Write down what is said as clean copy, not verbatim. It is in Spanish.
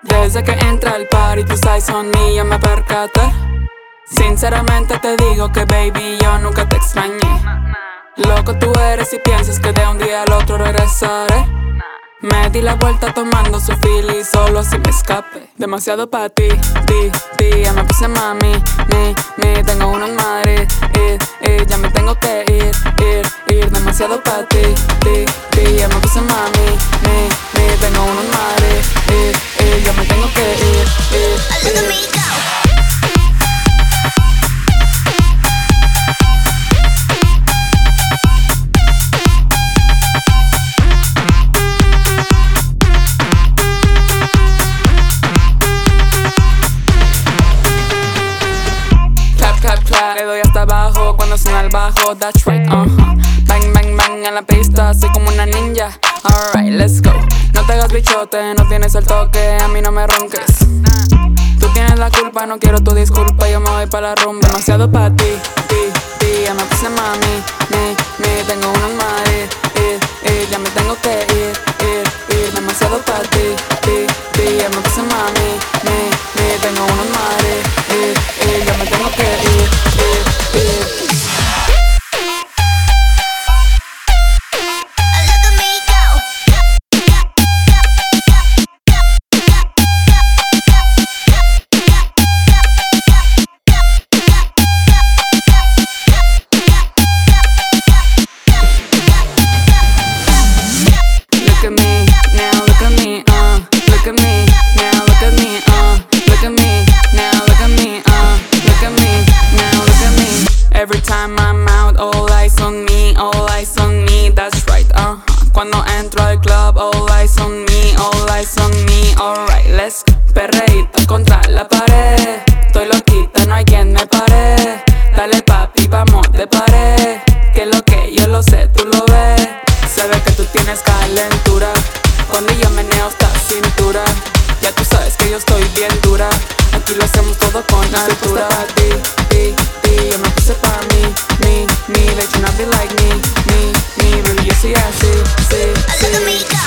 Desde que entra al party tus eyes on me, yo me percaté. Sinceramente te digo que baby yo nunca te extrañé. Loco tú eres y piensas que de un día al otro regresaré. Me di la vuelta tomando su feel y solo así me escape. Demasiado pa' ti, ya me puse mami, tengo unos madres, ya me tengo que ir. Demasiado pa' ti, ya me puse mami, tengo unos madres, ya me tengo que ir. Le doy hasta abajo cuando suena el bajo, that's right, Bang, bang, bang en la pista, soy como una ninja. Alright, let's go. No te hagas bichote, no tienes el toque, a mí no me ronques. Tú tienes la culpa, no quiero tu disculpa, yo me voy pa' la rumba. Demasiado pa' ti, ya me puse mami, tengo unos mares, ya me tengo que ir. Demasiado pa' ti, ya me puse mami, tengo unos mares, ya me tengo que ir. Every time I'm out, all eyes on me, that's right, Cuando entro al club, all eyes on me, alright, let's go. Perreíto contra la pared, estoy loquita, no hay quien me pare. Dale papi, vamos de pared, que lo que yo lo sé, tú lo ves. Se ve que tú tienes calentura, cuando yo meneo esta cintura. Ya tú sabes que yo estoy bien dura, aquí lo hacemos todo con altura. Yo me puse pa' mí, they tryna be like me, baby, yo soy así, sí.